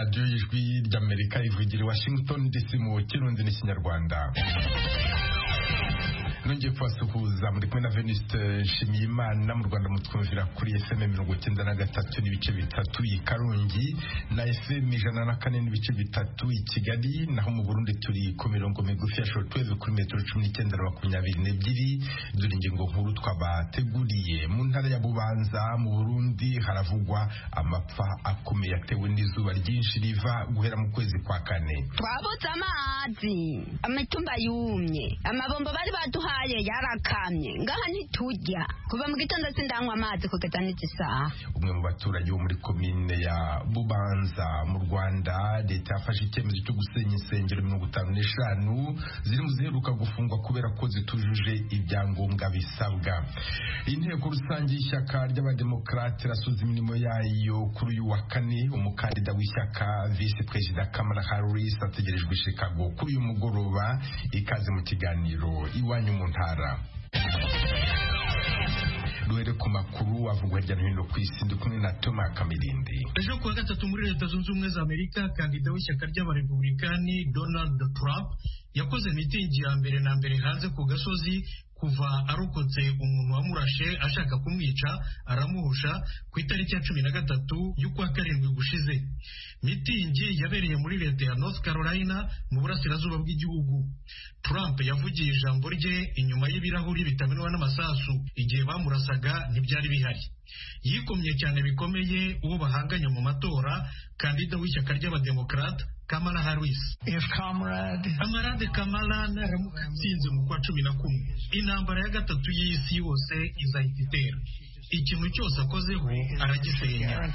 radiyo y'ijwi ry'Amerika ivugira i Washington DC mu Kirundi n'Ikinyarwanda. Nongeye kubasuhuza muri kumwe na Venuste Nshimiyimana mu Rwanda mutwumvira kuri FM 93 n'ibice bitatu i Karongi na FM 104 n'ibice bitatu i Kigali, naho mu Burundi turi ku mirongo migufi ya shortwave kuri metero 19 na 22. Dore ingingo nkuru twabateguriye. Mu ntara ya Bubanza mu Burundi haravugwa amapfa akomeye atewe n'izuba ryinshi riva guhera mu kwezi kwa kane. Twabuze amazi, amatumba yumye, amabombo bari baduha yarakamye ngaha ntitujya kuva mu gitondo sindanywa amazi kugeza n'igisaha. Umwe mu baturage bo muri komine ya Bubanza mu Rwanda, leta yafashe icyemezo cyo gusenya insengero 55 ziri mu ziheruka gufungwa kubera ko zitujuje ibyangombwa bisabwa. Inteko rusange y'ishyaka ry'abademokrate rasuza imirimo yayo kuri uyu wa kane. Umukandida w'ishyaka Vice President Kamala Harris ategerejwe i Chicago kuri uyu mugoroba. Ikaze mu kiganiro iwanyu mu ntara. Duhere ku makuru avugwa hirya no hino ku isi, ndi kumwe na Thomas Kamirindi. Ejo kuwa gatatu muri Leta Zunze Ubumwe za Amerika, kandida w'ishyaka ry'abarepublikani Donald Trump yakoze mitingi ya mbere na mbere hanze ku gasozi kuva arokotse umuntu wamurashe ashaka kumwica aramuhusha ku itariki ya 13 y'ukwa karindwi gushize. Mitingi yabereye muri leta ya North Carolina mu burasirazuba bw'igihugu. Trump yavugiye ijambo rye inyuma y'ibirahuri bitamenwa n'amasasu. Igihe bamurasaga ntibyari bihari. Yikomye cyane bikomeye uwo bahanganye mu matora, kandida w'ishyaka ry'abademokrate Kamala Harris. Kamarade Kamala naramuka atsinze mu kwa 11, intambara ya gatatu y'isi yose izahita itera. Ikintu cyose akozeho aragisenya.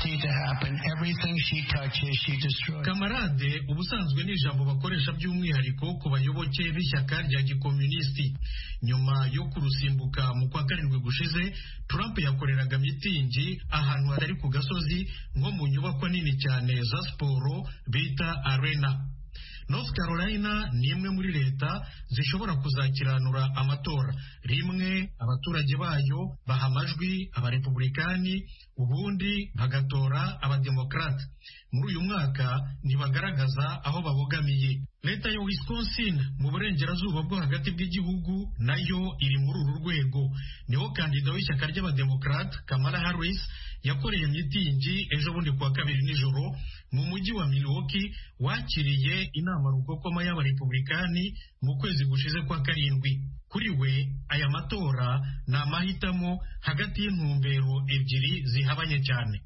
Kamarade ubusanzwe ni ijambo bakoresha by'umwihariko ku bayoboke b'ishyaka rya gikomunisti. Nyuma yo kurusimbuka mu kwa karindwi gushize, Trump yakoreraga mitingi ahantu hatari ku gasozi nko mu nyubako nini cyane za siporo bita arena. North Carolina ni imwe muri leta zishobora kuzakiranura amatora. Rimwe abaturage bayo baha amajwi abarepublikani, ubundi bagatora abademokrate. Muri uyu mwaka ntibagaragaza aho babogamiye. Leta ya Wisconsin mu burengerazuba bwo hagati bw'igihugu nayo iri muri uru rwego. Niho kandida w'ishyaka ry'abademokrate Kamala Harris yakoreye mitingi ejo bundi kuwa kabiri nijoro mu mujyi wa Milwaukee, wakiriye inama rukokoma y'abarepublikani mu kwezi gushize kwa karindwi. Kuri we aya matora ni amahitamo hagati y'intumbero ebyiri zihabanye cyane.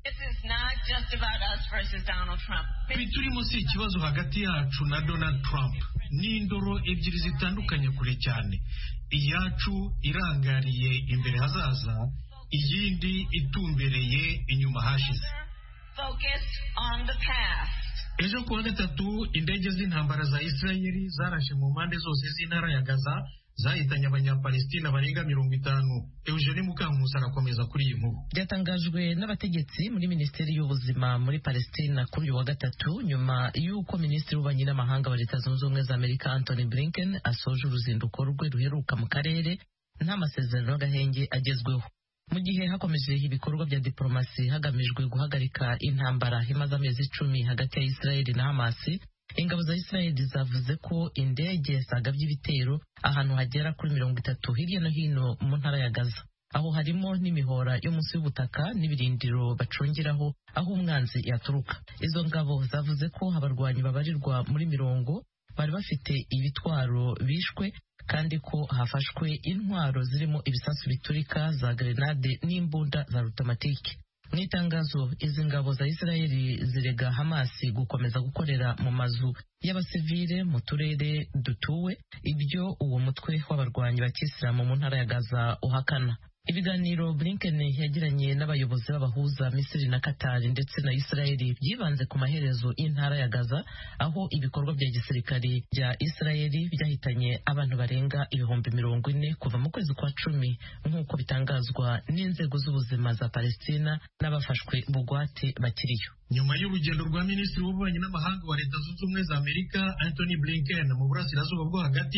Biturimo si ikibazo hagati yacu na Donald Trump, ni indoro ebyiri zitandukanye kure cyane. Iyacu irangariye imbere hazaza, iyindi itumbereye inyuma hashize. Ejo kuwa gatatu indege z'intambara za Israeli zarashe mu mpande zose z'intara ya Gaza, zahitanye abanyapalestina barenga 50. Eugene Mukankusi arakomeza kuri iyi nkuru. Byatangajwe n'abategetsi muri Minisiteri y'Ubuzima muri Palestina kuri uyu wa gatatu, nyuma y'uko Minisitiri w'Ububanyi n'Amahanga wa Leta Zunze Ubumwe za Amerika Anthony Blinken asoje uruzinduko rwe ruheruka mu karere nta masezerano y'agahenge agezweho. Mu gihe hakomeje ibikorwa bya diplomasi hagamijwe guhagarika intambara imaze amezi 10 hagati ya Israeli na Hamas, ingabo za Israeli zavuze ko indege zagabye ibitero ahantu hagera kuri 30 hirya no hino mu ntara ya Gaza. Aho harimo n'imihora yo munsi y'ubutaka n'ibirindiro bacungiraho aho umwanzi yaturuka. Izo ngabo zavuze ko abarwanyi babarirwa muri 50 bari bafite ibitwaro bishwe, kandi ko hafashwe intwaro zirimo ibisasu biturika za grenade n'imbunda za automatike. Mu itangazo, izi ngabo za Israeli zirega Hamas gukomeza gukorera mu mazu y'abasivile mu turere dutuwe, ibyo uwo mutwe w'abarwanyi ba Kisilamu mu ntara ya Gaza uhakana. Ibiganiro Blinken yagiranye n'abayobozi b'abahuza Misiri na Qatar ndetse na Israeli byibanze ku maherezo y'intara ya Gaza, aho ibikorwa bya gisirikare bya Israeli byahitanye abantu barenga 40,000 kuva mu kwezi kwa 10 nk'uko bitangazwa n'inzego z'ubuzima za Palestina n'abafashwe bugwate bakiriyo. Nyuma y'urugendo rwa Minisitiri w'Ububanyi n'Amahanga wa Leta Zunze Ubumwe za Amerika Anthony Blinken mu burasirazuba bwo hagati,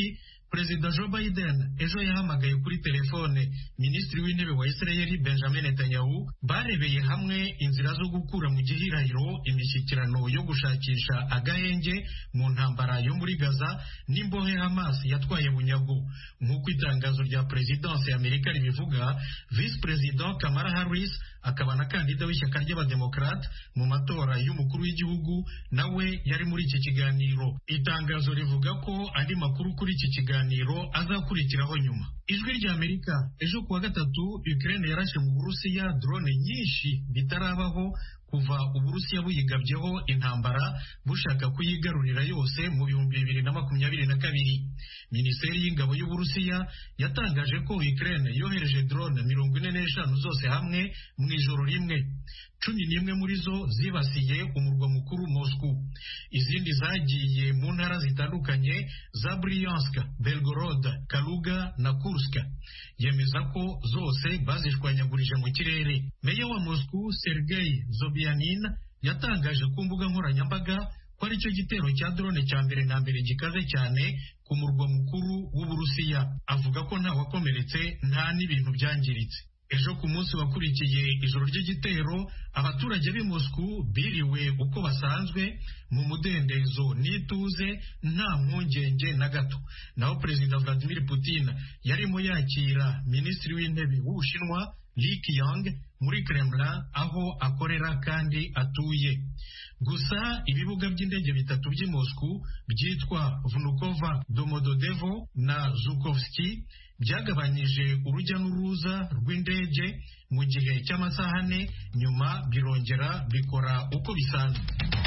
Perezida Joe Biden ejo yahamagaye kuri telefone Minisitiri w'Intebe wa Israel Benjamin Netanyahu barebeye hamwe inzira zo gukura mu gihirahiro imishyikirano yo gushakisha agahenge mu ntambara yo muri Gaza n'imbohe Hamas yatwaye bunyago. Nk'uko itangazo rya Presidence y'Amerika ribivuga, Vice President Kamala Harris akaba na kandida w'ishyaka ry'Abademokrate mu matora y'umukuru w'igihugu nawe yari muri iki kiganiro. Itangazo rivuga ko andi makuru kuri iki kiganiro azakurikiraho nyuma. Ijwi ry'Amerika ejo kuwa gatatu Ukraine yarashe mu Burusiya drone nyinshi bitarabaho kuva Uburusiya buyigabyeho intambara bushaka kuyigarurira yose mu 2022. Minisiteri y'ingabo y'Uburusiya yatangaje ko Ukraine yohereje drone 45 zose hamwe mu ijoro rimwe. 11 muri zo zibasiye umurwa mukuru Moscow. Izindi zagiye mu ntara zitandukanye za Bryansk, Belgorod, Kaluga na Kursk. Yemeza ko zose bazishwanyagurije mu kirere. Meya wa Moscow Sergei Sobyanin yatangaje ku mbuga nkoranyambaga ko ari cyo gitero cya drone cya mbere na mbere gikaze cyane ku murwa mukuru w'Uburusiya. Avuga ko nta wakomeretse nta n'ibintu byangiritse. Ejo ku munsi wakurikiye ijoro ry'igitero abaturage b'i Moscow biriwe uko basanzwe mu mudendezo n'ituze nta mpungenge na gato. Naho Perezida Vladimir Putin yarimo yakira Minisitiri w'Intebe w'Ubushinwa Li Qiang muri Kremlin aho akorera kandi atuye. Gusa ibibuga by'indege bitatu by'i Moscow byitwa Vnukovo, Domodedovo na Zhukovsky byagabanyije urujya n'uruza rw'indege mu gihe cy'amasaha 4 nyuma birongera bikora uko bisanzwe.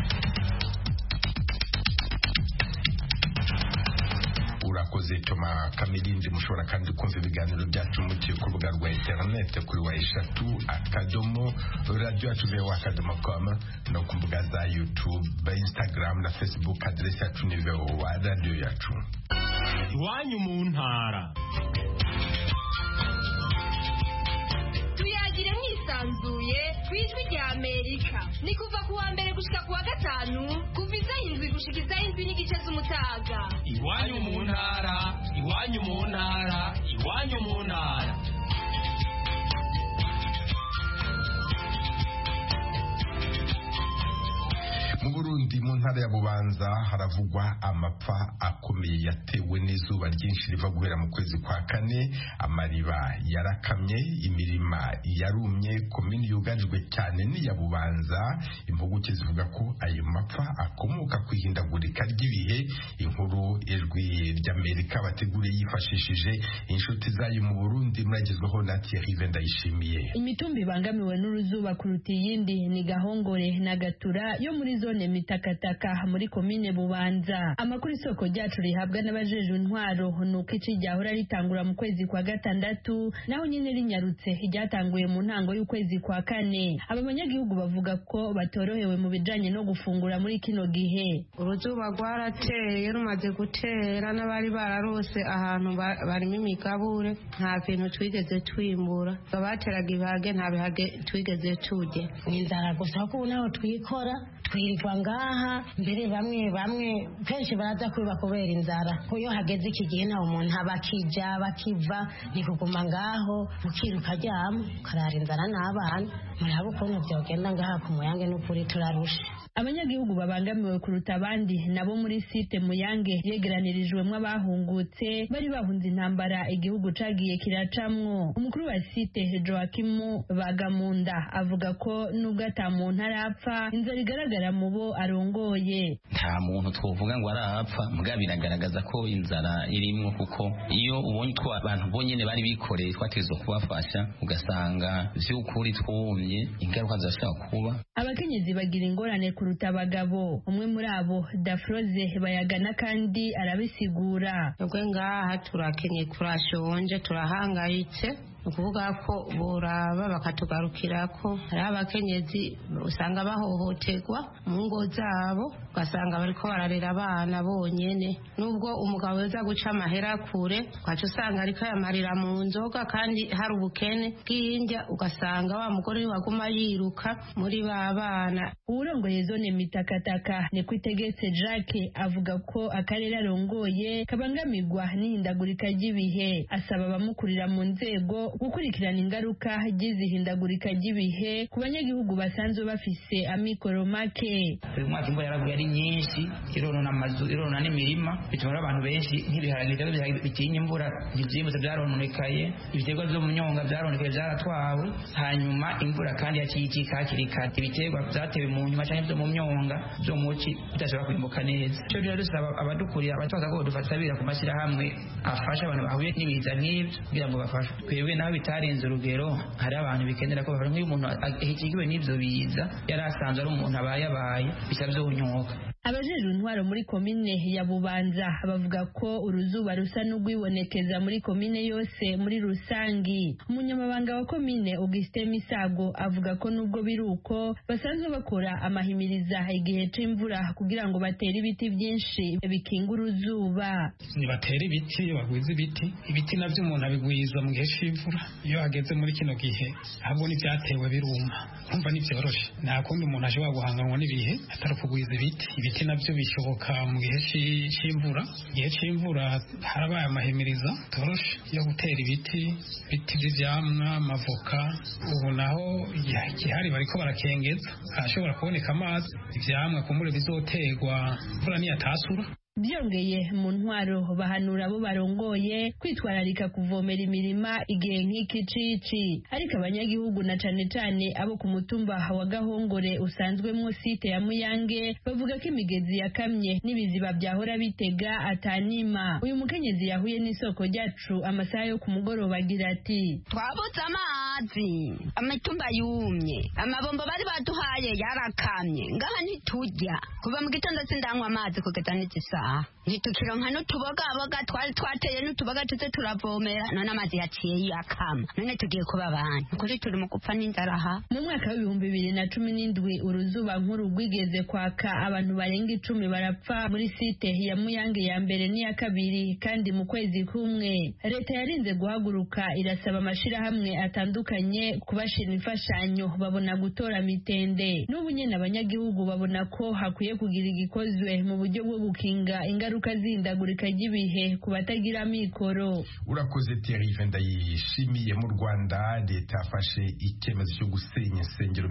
Urakoze Toma Kamirindi. Mushobora kandi kumva ibiganiro byacu muciye ku rubuga rwa internet kuri wa3.radio@voa.com no ku mbuga za YouTube, Instagram na Facebook. Adresi yacu ni VOA Radio yacu. Iwanyu mu ntara. Tuyagire mwisanzuye kwijwi rya Amerika. Ni kuva ku wa mbere gushika ku wa gatanu kuva izayindwi gushikiza indwi n'igice z'umutaga. Iwanyu mu ntara, iwanyu mu ntara, iwanyu mu ntara. Mu Burundi mu ntara ya Bubanza haravugwa amapfa akomeye yatewe n'izuba ryinshi riva guhera mu kwezi kwa kane. Amariba yarakamye, imirima yarumye, komini yugarijwe cyane ni ya Bubanza. Impuguke zivuga ko ayo mapfa akomoka ku ihindagurika ry'ibihe. Inkuru ijwi ry'Amerika bateguriye yifashishije inshuti zayo mu Burundi muragezweho na Thierry Vendayishimiye. Imitumba ibangamiwe n'uruzuba kuruta iyindi ni Gahongore na Gatura yo muri zone Mitakataka muri komine Bubanza. Amakuru isoko ryacu rihabwa n'abajejwe intwaro nuko ici ryahora ritangura mu kwezi kwa gatandatu naho nyine rinyarutse ryatanguye mu ntango y'ukwezi kwa kane. Abanyagihugu bavuga ko batorohewe mu bijanye no gufungura muri kino gihe. Uruzuba rwarateye rumaze gutera n'abari bararose ahantu barimo imigabure nta kintu twigeze twimbura. Abateraga ibihage nta bihage twigeze tujye. Inzara gusa ko naho twikora twirirwa ngaha mbere bamwe kenshi baraza kwiba kubera inzara. Kuyo hageze iki gihe naho umuntu abakija bakiva ni kuguma ngaho mukiruka ryama karara inzara n'abana. Murabo ukuntu byogenda ngaha ku Muyange n'ukuri turarusha. Abanyagihugu babangamiwe kuruta abandi nabo muri site Muyange yegeranirijwemo abahungutse bari bahunze intambara igihugu cagiye kiracamwo. Umukuru wa site Joakim Bagamunda avuga ko nubwo atamuntu arapfa inzara igaragara mu bo arongoye. Nta muntu twovuga ngo arapfa muga biragaragaza ko inzara irimwo kuko iyo ubonye abantu bonyene bari bikoreye twatezwe kubafasha ugasanga vy'ukuri twumye ingaruka zashaka kuba. Abakenyezi bagira ingorane kuruta abagabo. Umwe muri abo Dafroze bayagana kandi arabisigura. Ubwo ngaha turakenye turashonje turahangayitse ukuvuga ko boraba bakatugarukira ko hari abakenyezi usanga bahohoterwa mu ngo zabo ugasanga bariko bararera abana bonyene nubwo umugabo yoza guca amahera kure ugaca usanga ariko yamarira mu nzoga kandi hari ubukene bw'indya ugasanga wa mugore waguma yiruka muri ba bana. Uwurongoye zone Mitakataka Nikwitegetse Jacques avuga ko akarere arongoye kabangamirwa n'ihindagurika ry'ibihe, asaba abamukurira mu nzego gukurikirana ingaruka ry'izihindagurika ry'ibihe ku banyagihugu basanzwe bafise amikoro make. Uyu mwaka imvura yaraguye ari nyinshi ironona amazu ironona n'imirima bituma abantu benshi nk'ibiharage bitinya imvura ntivyimbuze byarononekaye, ibiterwa vyo mu nyonga byaronekaye byaratwawe, hanyuma imvura kandi yakiyicika hakiri kare ibiterwa vyatewe mu nyuma canke vyo mu myonga vyo muci bidashobora kwimbuka neza. Ico rero dusaba abadukurira abatwaza ko dufatabira ku mashyirahamwe afasha abantu bahuye n'ibiza nk'ivyo kugira ngo bafashe. Twebwe naho bitarenze urugero hari abantu bikenera ko bafasha nk'iyo umuntu ahikiwe n'ivyo biza yari asanzwe ari umuntu abaye bisa vyonyoka. Abajejwe intwaro muri komine ya Bubanza bavuga ko uruzuba rusa n'ugwibonekeza muri komine yose muri rusangi. Umunyamabanga wa komine Augustin Misago avuga ko nubwo biruko basanzwe bakora amahimiriza igihe c'imvura kugira ngo batere ibiti byinshi bikinga uruzuba. Ni batera ibiti bagwiza ibiti navyo umuntu abigwiza mu gihe c'imvura iyo hageze muri kino gihe ahubwo n'ivyatewe biruma kumva nivyoroshe nta kundi umuntu ashobora guhanganwa n'ibihe atari kugwiza ibiti navyo bishoboka mu gihe c'imvura. Igihe c'imvura harabaye amahimiriza toroshe yo gutera ibiti vy'ivyamwa amavoka. Ubu naho igihari bariko barakengeza hashobora kuboneka amazi ivyamwa kumbure bizoterwa imvura niyatasura. Byongeye mu ntwaro bahanura abo barongoye kwitwararika kuvomera imirima igihe nk'iki cici, ariko abanyagihugu na cane cane abo ku mutumba wa Gahongore usanzwemwo site ya Muyange bavuga ko imigezi yakamye n'ibiziba byahora bitega atanima. Uyu mukenyezi yahuye n'isoko ryacu amasaha yo ku mugoroba agira ati twabuze amazi, amatumba yumye, amabombo bari baduhaye yarakamye, ngaha ntiturya kuva mu gitondo sindanywa amazi kugeza n'igisa ntitukironka n'utubogaboga twari twateye n'utuboga tuze turavomera none amazi yaciye yakama none tugiye kuba abantu kuri turi mu gupfa n'inzara aha. Mu mwaka w'2017 uruzuba nkuru rwigeze kwaka abantu barenga 10 barapfa muri site ya Muyange ya mbere n'iya kabiri, kandi mu kwezi kumwe leta yarinze guhaguruka irasaba amashirahamwe atandukanye kubashira imfashanyo babona gutora mitende. N'ubu nyene abanyagihugu babona ko hakwiye kugira igikozwe mu buryo bwo gukinga ingaruka z'ihindagurika ry'ibihe ku batagira mikoro. Urakoze Thierry Vendayishimiye. Mu Rwanda leta yafashe icyemezo cyo gusenya insengero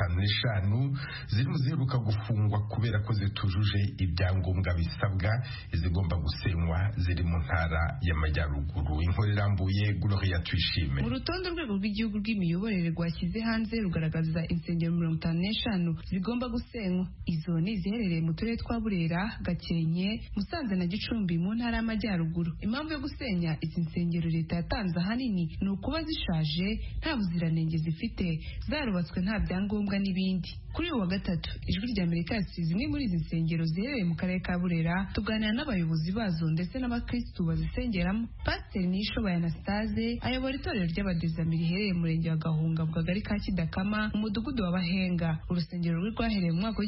55 zirimo ziheruka gufungwa kubera ko zitujuje ibyangombwa bisabwa. Izigomba gusenywa ziri mu ntara y'Amajyaruguru. Inkuru irambuye Gloria Tuyishime. Mu rutonde rwego rw'igihugu rw'imiyoborere rwashyize hanze rugaragaza insengero 55 zigomba gusenywa. Izo ni ziherereye mu turere twa Burera, Gakenke, Musanze na Gicumbi mu ntara y'Amajyaruguru. Impamvu yo gusenya izi nsengero leta yatanze ahanini ni ukuba zishaje, nta buziranenge zifite, zarubatswe nta byangombwa n'ibindi. Kuri uyu wa gatatu ijwi rya Amerika yasize zimwe muri izi nsengero ziherereye mu karere ka Burera tuganira n'abayobozi bazo ndetse n'abakristu bazisengeramo. Pasiteri Nishoboye Anastase ayobora itorero ry'Abadezami riherereye mu murenge wa Gahunga mu kagari ka Kidakama mu mudugudu wa Bahenga. Urusengero rwe rwahereye mu mwaka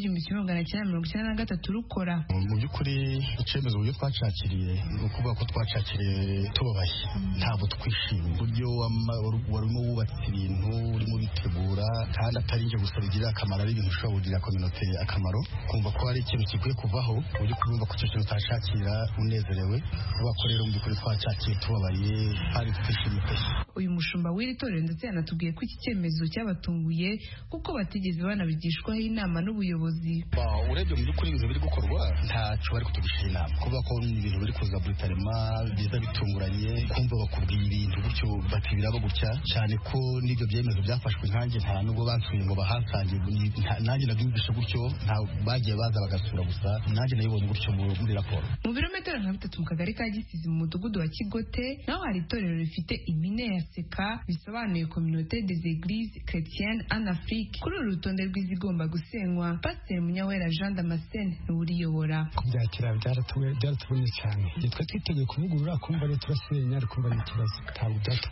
w'1993 rukora. Mu by'ukuri icyemezo uburyo twacakiriye ni ukuvuga ko twacakiriye tubabaye, ntabwo twishimiye uburyo warimo wubatse ibintu urimo bitegura kandi atari nje gusa bigirira akamaro, ari ibintu ushobora kugirira kominote akamaro, kumva ko hari ikintu kikwiye kuvaho uburyo kumva ko icyo kintu utashakira unezerewe. Kuba ko rero mu by'ukuri twacakiye tubabaye kandi twishimiye. Uyu mushumba w'iri torero ndetse yanatubwiye ko iki cyemezo cyabatunguye kuko batigeze banabigishwaho inama n'ubuyobozi. Urebye mu by'ukuri ibintu biri gukorwa ntacyo bari kutugisha inama, kuvuga ko ibintu biri kuza brutalema biza bitunguranye, kumva bakubwiye ibintu gutyo bati biraba gutya, cyane ko n'ibyo byemezo byafashwe nkanjye nta nubwo bansuye ngo bahasange, nanjye nabyumvishe gutyo, nta bagiye baza bagasura gusa, nanjye nayibonye gutyo muri raporo. Mu birometero nka 3 mu kagari ka Gisizi mu mudugudu wa Kigote naho hari itorero rifite impine ya seka bisobanuye Communauté des Églises Chrétiennes en Afrique. Kuri uru rutonde rw'izigomba gusenywa Pasiteri Munyawera Jean Damascene n'uriyobora. Kubyakira byaratubuye cyane. Twe twiteguye kuvugurura kumva rero turasenya ariko kumva n'ikibazo ntabwo byatubuye.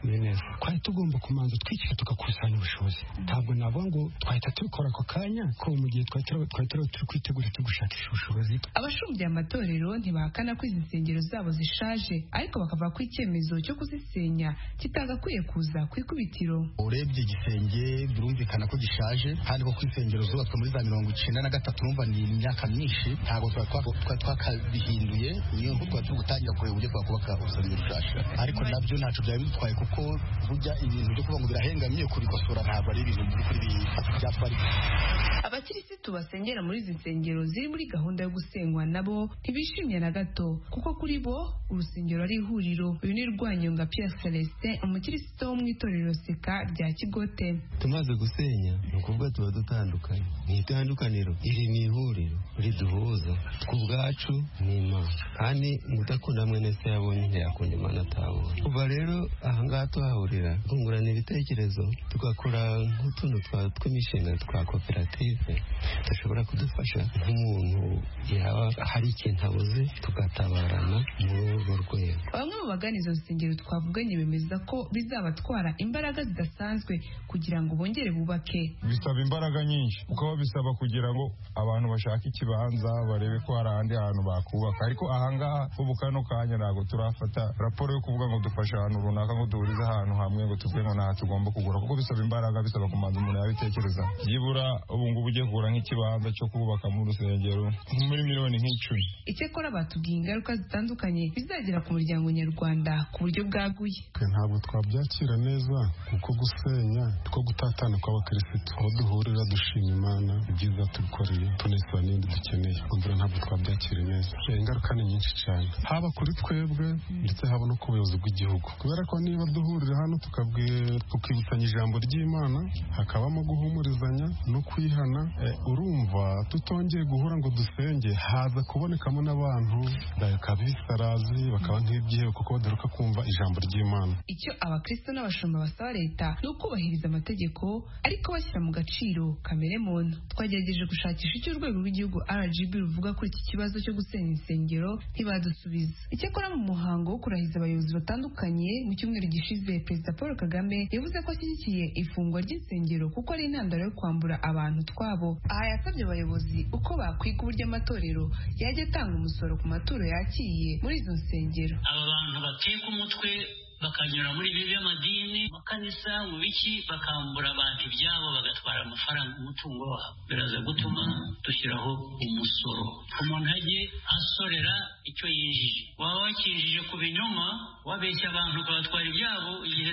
twari tugomba kumanza twicara tugakusanya ubushobozi ntabwo navuga ngo twahita tubikora ako kanya ko mu gihe twari turi kwitegura tugushakisha ubushobozi. Abashumbye amatorero ntibahakana ko izi nsengero zabo zishaje ariko bakavuga ko icyemezo cyo kuzisenya kitagakwiye kuza ku ikubitiro. Urebye igisenge birumvikana ko gishaje kandi ko insengero zubatswe muri za 1993 urumva ni imyaka myinshi ntabwo twakabihinduye niyo mpamvu turi gutangira kureba uburyo twakubaka urusengero rushasha ariko nabyo ntacyo byari bitwaye kuko burya ibintu byo kuba ngo birahengamye kubikosora ntabwo ari ibintu by'ukuri byatwara. Abakirisitu basengera muri izi nsengero ziri muri gahunda yo gusenywa nabo ntibishimye na gato kuko kuri bo urusengero ari ihuriro. Uyu ni Rwanyonga Pierre Celestin umukirisitu wo mu itorero Seka rya Kigote. Tumaze gusenya ni ukuvuga tuba dutandukanye ni itandukaniro iri ni ihuriro riduhuza tw'ubwacu ni Imana kandi udakunda mwene se yabonye ntiyakunda Imana atabonye. Kuva rero ahangaha tuhahurira twungurana ibitekerezo tugakora nk'utuntu tw'imishinga twa koperative dushobora kudufasha nk'umuntu yaba hari ikintu abuze tugatabarana muri urwo rwego. Bamwe mu bagana izo nsengero twavuganye bemeza ko bizabatwara imbaraga zidasanzwe kugira ngo bongere bubake. Bisaba imbaraga nyinshi kuko bisaba kugira ngo abantu bashake ikibanza barebe ko hari ahandi hantu bakubaka ariko ahangaha ubu kano kanya ntabwo turafata raporo yo kuvuga ngo dufashe ahantu runaka ngo duhurize ahantu hamwe ngo tuvuge ngo ntaha tugomba kugura kuko bisaba imbaraga bisaba kumanza umuntu yabitekereza. Byibura ubu ngubu ugiye kugura nk'ikibanza cyo kubaka mu rusengero muri miliyoni nk'icumi. Icyakora batubwiye ingaruka zitandukanye bizagera ku muryango nyarwanda ku buryo bwaguye. Ntabwo twabyakira neza kuko gusenya two gutatana kw'abakirisitu aho duhurira dushima Imana ibyiza tubikoreye tunesaba n'ibindi dukeneye kumvira ntabwo twabyakira neza. Ingaruka ni nyinshi cyane haba kuri twebwe ndetse haba no ku buyobozi bw'igihugu kubera ko niba duhurira hano tukibutsanya ijambo ry'Imana hakabamo guhumurizanya no kwihana urumva tutongeye guhura ngo dusenge haza kubonekamo n'abantu bakabisarazi bakaba nk'ibyihe kuko badaruka kumva ijambo ry'Imana. Icyo abakristo n'abashumba basaba leta ni ukubahiriza amategeko ariko bashyira mu gaciro kamere muntu. Twagerageje gushakisha icyo urwego rw'igihugu RGB ruvuga kuri iki kibazo cyo gusenya insengero ntibadusubiza. Icyakora mu muhango wo kurahiza abayobozi batandukanye mu cyumweru gishize Perezida Paul Kagame yavuze ko ashyigikiye ifungwa ry'insengero kuko ari intandaro yo kwambura abantu twabo. Aha yasabye abayobozi uko bakwiga uburyo amatorero yajya atanga umusoro ku maturo yakiye muri izo nsengero. Aba bantu bateka umutwe bakanyura muri ibi by'amadini makanisa mu biki bakambura abantu ibyabo bagatwara amafaranga umutungo wabo biraza gutuma dushyiraho umusoro umuntu ajye asorera icyo yinjije. Waba wakinjije ku binyoma wabeshya abantu ukabatwara ibyabo igihe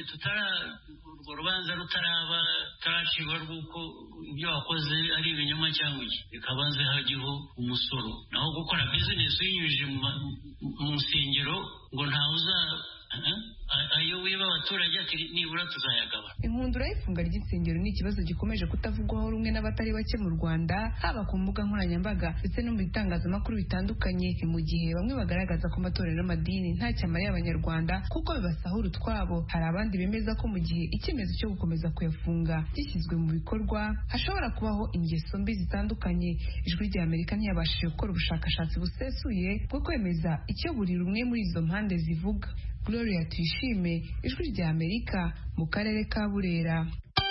urwo rubanza rutaracibwa rw'uko ibyo wakoze ari ibinyoma cyangwa iki bikabanze hajyeho umusoro. Naho gukora bizinesi uyinyujije mu nsengero ngo ntawuza ayo wiba abaturage ati nibura tuzayagabana. Inkundura y'ifunga ry'insengero ni ikibazo gikomeje kutavugwaho rumwe n'abatari bake mu Rwanda haba ku mbuga nkoranyambaga ndetse no mu bitangazamakuru bitandukanye mu gihe bamwe bagaragaza ko amatorero n'amadini nta cyamariye abanyarwanda kuko bibasahura utwabo. Hari abandi bemeza ko mu gihe icyemezo cyo gukomeza kuyafunga gishyizwe mu bikorwa hashobora kubaho ingeso mbi zitandukanye. Ijwi rya Amerika ntiyabashije gukora ubushakashatsi busesuye bwo kwemeza icyo buri rumwe muri izo mpande zivuga. Gloria Tuyishime, Ijwi rya Amerika mu karere ka Burera.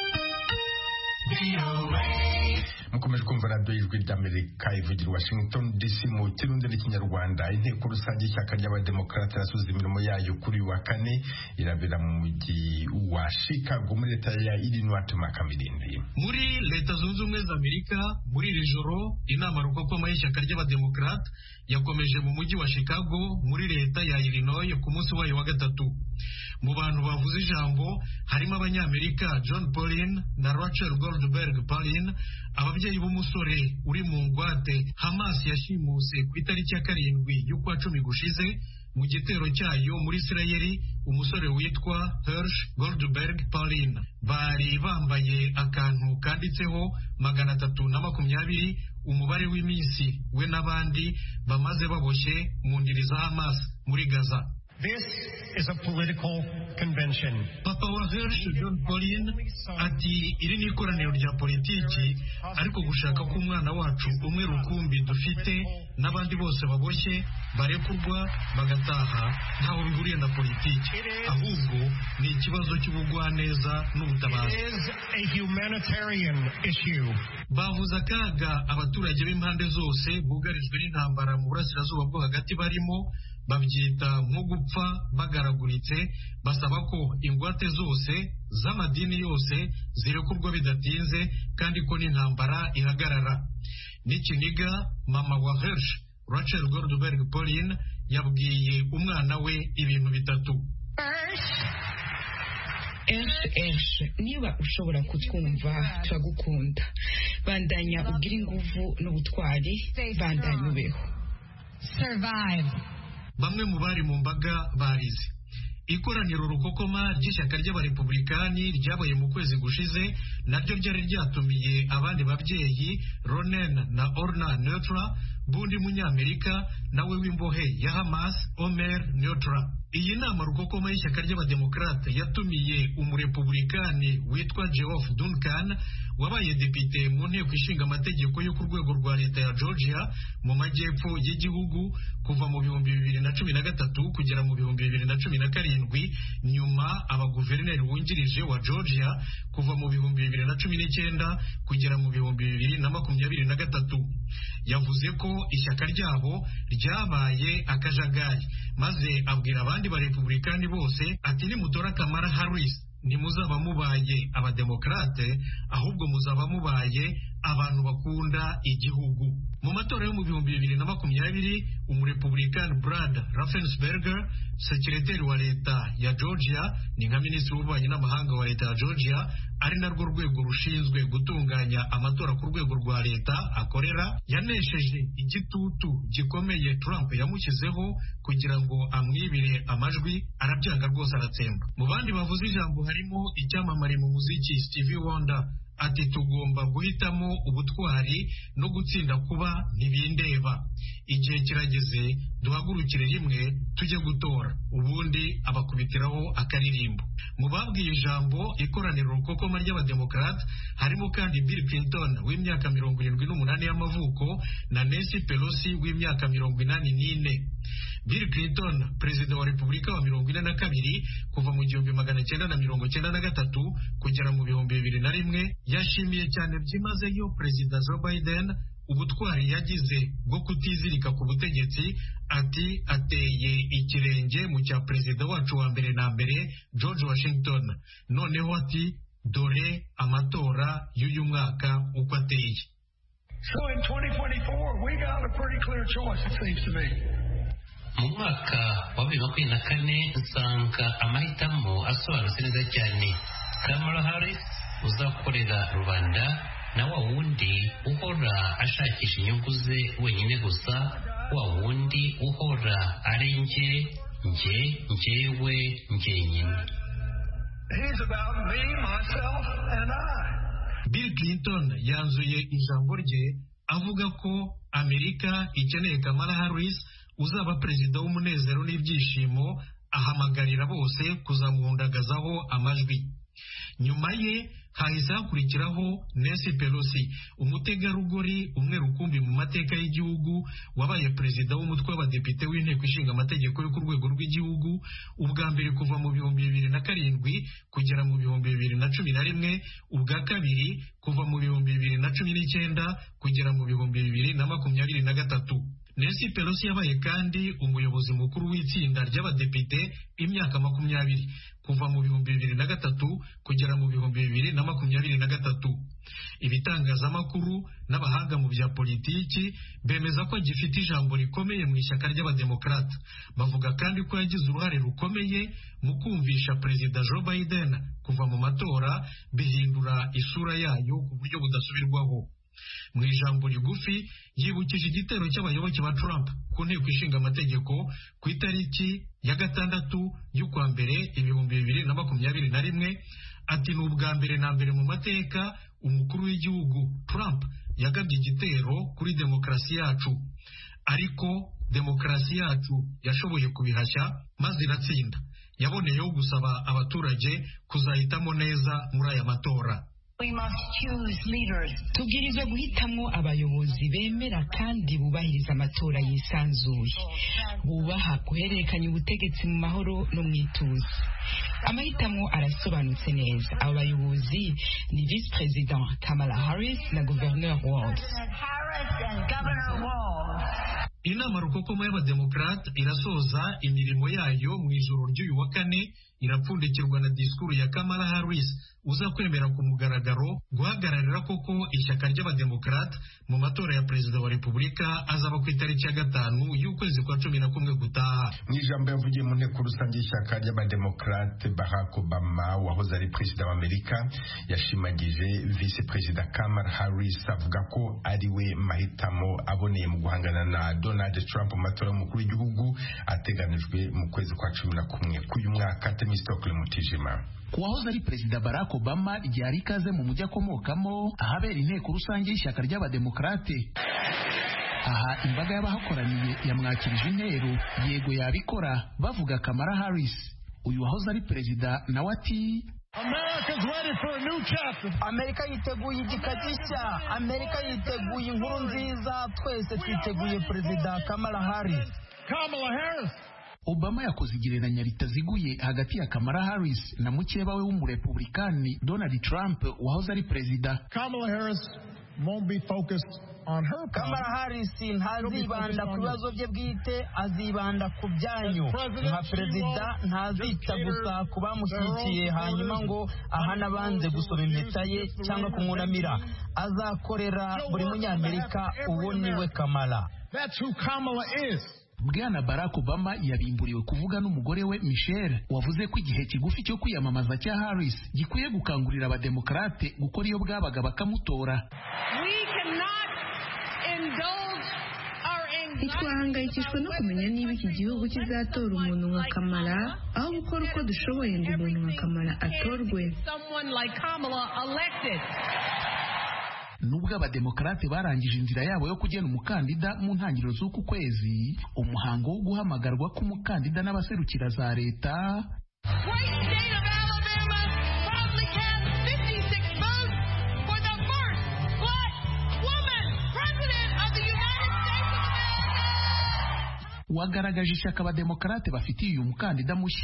mukomeje kumva radiyo y'Ijwi ry'Amerika ivugira Washington DC mu kirundi n'ikinyarwanda. Inteko rusange y'ishyaka ry'abademokarate yasubiza imirimo yayo kuri uyu wa kane irabera mu mujyi wa Chicago muri leta ya Illinois. Tumakamilindi muri leta zunze ubumwe za Amerika muri iri joro inama rukokoma y'ishyaka ry'abademokarate yakomeje mu mujyi wa Chicago muri leta ya Illinois ku munsi wayo wa gatatu. Mu bantu bavuze ijambo harimo abanyamerika John Paulin na Rachel Goldberg Paulin, ababyeyi b'umusore uri mu ngwate Hamas yashimuse ku itariki ya 7 y'ukwa 10 gushize mu gitero cyayo muri Isirayeli. Umusore witwa Hirsch Goldberg Paulin bari bambaye akantu kanditseho 320 umubare w'iminsi we n'abandi bamaze baboshye mu ndiri za Hamas muri Gaza. This is a political convention. Papa wa Hirsch John Paulin ati iri ni ikoraniro rya politiki ariko gushaka ko umwana wacu umwe rukumbi dufite n'abandi bose baboshye barekurwa bagataha ntaho bihuriye na politiki, ahubwo ni ikibazo cy'ubugwaneza n'ubutabazi. Bavuze akaga abaturage b'impande zose bugarijwe n'intambara mu burasirazuba bwo hagati barimo, babyita nko gupfa bagaraguritse, basaba ko ingwate zose z'amadini yose zirekurwa bidatinze kandi ko n'intambara ihagarara. N'ikiniga mama wa Hirsch, Rachel Goldberg Pauline, yabwiye umwana we ibintu bitatu. Niba ushobora kutwumva turagukunda, bandanya ubwira inguvu n'ubutwari, bandanya ubeho. Bamwe mu bari mu mbaga barize. Ikoraniro rukokoma ry'ishyaka ry'abarepublikani ryabaye mu kwezi gushize naryo ryari ryatumiye abandi babyeyi Ronen na Orna Neutra, bundi munyamerika nawe w'imbohe ya Hamas Omer Neutra. Iyi nama rukokoma y'ishyaka ry'abademokrate yatumiye umurepublikani witwa Geoff Duncan wabaye depite mu nteko ishinga amategeko yo ku rwego rwa leta ya Georgia mu majyepfo y'igihugu kuva mu 2013 kugera mu 2017, nyuma abaguverineri wungirije wa Georgia kuva mu 2019 kugera mu 2023. Yavuze ko ishyaka ryabo ryabaye akajagari, maze abwira abandi barepublikani bose ati nimutora Kamala Harris ntimuzaba mubaye abademokrate, ahubwo muzaba mubaye abantu bakunda igihugu. Mu matora yo mu 2020 umurepublikani Brad Raffensperger, sekireteri wa leta ya Georgia ni nka minisitiri w'ububanyi n'amahanga wa leta ya Georgia, ari narwo rwego rushinzwe gutunganya amatora ku rwego rwa leta akorera, yanesheje igitutu gikomeye Trump yamushyizeho kugira ngo amwibire amajwi, arabyanga rwose aratsemba. Mu bandi bavuze ijambo harimo icyamamare mu muziki Stevie Wonder, ati tugomba guhitamo ubutwari no gutsinda kuba ntibindeba. Igihe kirageze duhagurukire rimwe tujye gutora. Ubundi abakubitiraho akaririmbo. Mu babwiye ijambo ikoraniro rukokoma ry'abademokrate harimo kandi Bill Clinton w'imyaka 78 y'amavuko na Nancy Pelosi w'imyaka 84. Bill Clinton, perezida wa Repubulika wa 42 kuva mu 1993 kugera mu 2001, yashimiye cyane byimazeyo perezida Joe Biden ubutwari yagize bwo kutizirika ku butegetsi, ati ateye ikirenge mu cya perezida wacu wa mbere na mbere George Washington. Noneho ati dore amatora y'uyu mwaka uko ateye. So in 2024 we got a pretty clear choice, it seems to me. Mu mwaka wa 2024 nsanga amahitamo asobanutse neza cyane. Kamala Harris uzakorera rubanda, na wa wundi uhora ashakisha inyungu ze wenyine gusa, wa wundi uhora ari njyewe njyenyine. He's about me, myself and I. Bill Clinton yanzuye ijambo rye avuga ko Amerika ikeneye Kamala Harris uzaba perezida w'umunezero n'ibyishimo, ahamagarira bose kuzamuhundagazaho amajwi. Nyuma ye hahise hakurikiraho Nancy Pelosi, umutegarugori umwe rukumbi mu mateka y'igihugu, wabaye perezida w'umutwe w'abadepite w'inteko ishinga amategeko yo ku rwego rw'igihugu ubwa mbere kuva mu 2007 kugera mu 2011, ubwa kabiri kuva mu 2019 kugera mu 2023. Nancy Pelosi yabaye kandi umuyobozi mukuru w'itsinda ry'abadepite imyaka 20 kuva mu 2003 kugera mu 2023. Ibitangazamakuru n'abahanga mu bya politiki bemeza ko gifite ijambo rikomeye mu ishyaka ry'abademokrate. Bavuga kandi ko yagize uruhare rukomeye mu kumvisha perezida Joe Biden kuva mu matora, bihindura isura yayo ku buryo budasubirwaho. Mu ijambo rigufi yibukije igitero cy'abayoboke ba Trump ku nteko ishinga amategeko ku itariki ya 6 y'ukwa mbere 2021, ati ni ubwa mbere na mbere mu mateka umukuru w'igihugu Trump yagabye igitero kuri demokarasi yacu, ariko demokarasi yacu yashoboye kubihashya maze iratsinda. Yaboneyeho gusaba abaturage kuzahitamo neza muri aya matora. tubwirizwa guhitamo abayobozi bemera kandi bubahiriza amatora yisanzuye, bubaha guhererekanya ubutegetsi mu mahoro no mu ituze. Amahitamo arasobanutse neza. Abo bayobozi ni Vice President Kamala Harris na Gouverneur Walz. Inama rukokoma y'abademokrate irasoza imirimo yayo mu ijoro ry'uyu wa kane, irapfundikirwa na disikuru ya Kamala Harris uza kwemera ku mugaragaro guhagararira koko ishyaka ry'abademokrate mu matora ya perezida wa repubulika azaba ku itariki ya 5 y'ukwezi kwa 11 gutaha. Mu ijambo yavugiye mu nteko rusange y'ishyaka ry'abademokrate, Barack Obama wahoze ari perezida wa Amerika yashimagije vice perezida Kamala Harris, avuga ko ari we mahitamo aboneye mu guhangana na Donald Trump mu matora y'umukuru w'igihugu ateganijwe mu kwezi kwa 11 k'uyu mwaka. Temistokle Mutijima. Kuwahoze ari perezida Barack Obama ryari ikaze mu mujyi akomokamo ahabera inteko rusange y'ishyaka ry'abademokrate. Aha imbaga y'abahakoraniye yamwakirije intero yego yabikora bavuga Kamala Harris. Uyu wahoze ari perezida nawe ati Amerika yiteguye igika gishya, Amerika yiteguye inkuru nziza, twese twiteguye perezida Kamala Harris. Obama yakoze igereranya ritaziguye hagati ya Kamala Harris na mukeba we w'umurepublikani Donald Trump wahoze ari perezida. Kamala Harris ntazibanda ku bibazo bye bwite, azibanda ku byanyu. Nka perezida ntazita gusa ku bamushyigikiye hanyuma ngo ahana abanze gusoma impeta ye cyangwa kumwunamira. Azakorera buri munyamerika. Uwo niwe Kamala. That's who Kamala is. Bwana Barack Obama yabimburiwe kuvuga n'umugore we Michelle, wavuze ko igihe kigufi cyo kwiyamamaza cya Harris gikwiye gukangurira abademokrate gukora iyo bwabaga bakamutora. Ntitwahangayikishwa no kumenya niba iki gihugu kizatora umuntu nka Kamala, aho gukora uko dushoboye ngo umuntu nka Kamala atorwe. Nubwo abademokrate barangije inzira yabo yo kugena umukandida mu ntangiriro z'uku kwezi, umuhango wo guhamagarwa k'umukandida n'abaserukira za leta wagaragaje ishyaka abademokrate bafitiye uyu mukandida mushya.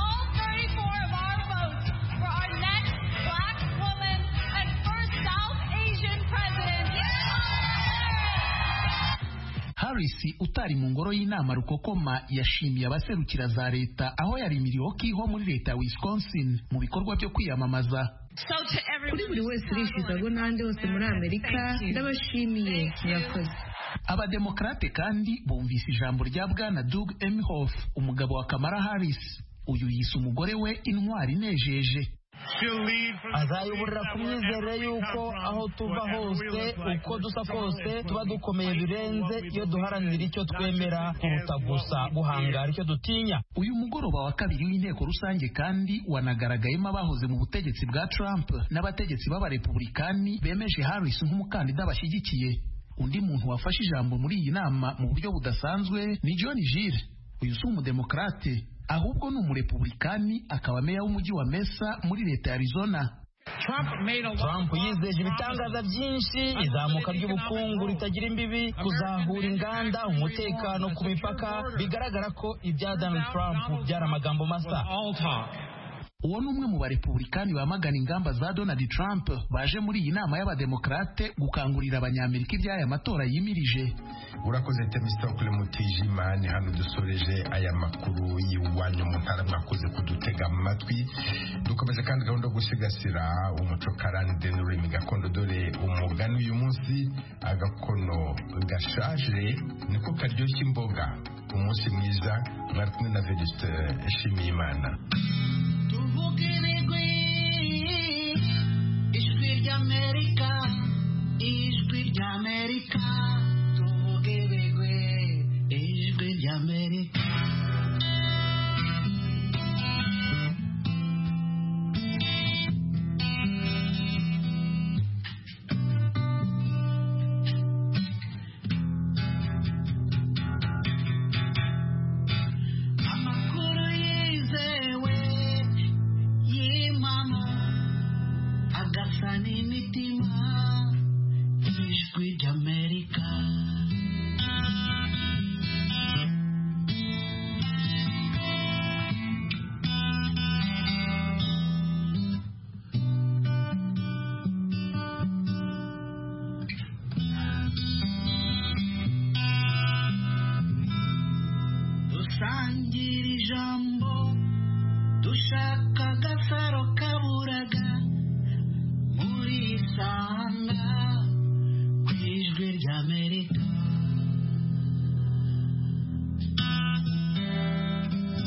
Harris utari mu ngoro y'inama rukokoma yashimiye abaserukira za leta aho yarimiriwe kiho muri leta ya Wisconsin mu bikorwa byo kwiyamamaza. Kuri buri wese urishizago n'ahandi hose muri Amerika ndabashimiye. Murakoze. Abademokrate kandi bumvise ijambo rya Bwana Doug Emhoff, umugabo wa Kamala Harris. Uyu yise umugore we intwari inejeje. Azayoborera ku myizerere y'uko aho tuva hose uko dusa kose tuba dukomeye birenze iyo duharanira icyo twemera kuruta gusa guhangara icyo dutinya. Uyu mugoroba wa kabiri w'inteko rusange kandi wanagaragayemo abahoze mu butegetsi bwa Trump n'abategetsi b'abarepublikani bemeje Harris nk'umukandida bashyigikiye. Undi muntu wafashe ijambo muri iyi nama mu buryo budasanzwe ni John Gilles. Uyu si umudemokrate ahubwo ni umurepublikani, akaba meya w'umujyi wa Mesa muri leta ya Arizona. Trump yizeje ibitangaza byinshi, izamuka ry'ubukungu ritagira imbibi, kuzahura inganda, umutekano ku mipaka. Bigaragara ko ibya Donald Trump byari amagambo masa. Uwo ni umwe mu barepublikani bamagana ingamba za Donald Trump baje muri iyi nama y'abademokrate gukangurira abanyamerika iby'aya matora yimirije. Urakoze Temistokle Mutijima. Ni hano dusoreje aya makuru y'iwanyu mu ntara, mwakoze kudutega amatwi. Dukomeze kandi gahunda yo gusigasira umuco karande n'ururimi gakondo, dore umugani uyu munsi, agakono gashaje niko karyoshya imboga. Umunsi mwiza, mwari kumwe na Venuste Nshimiyimana.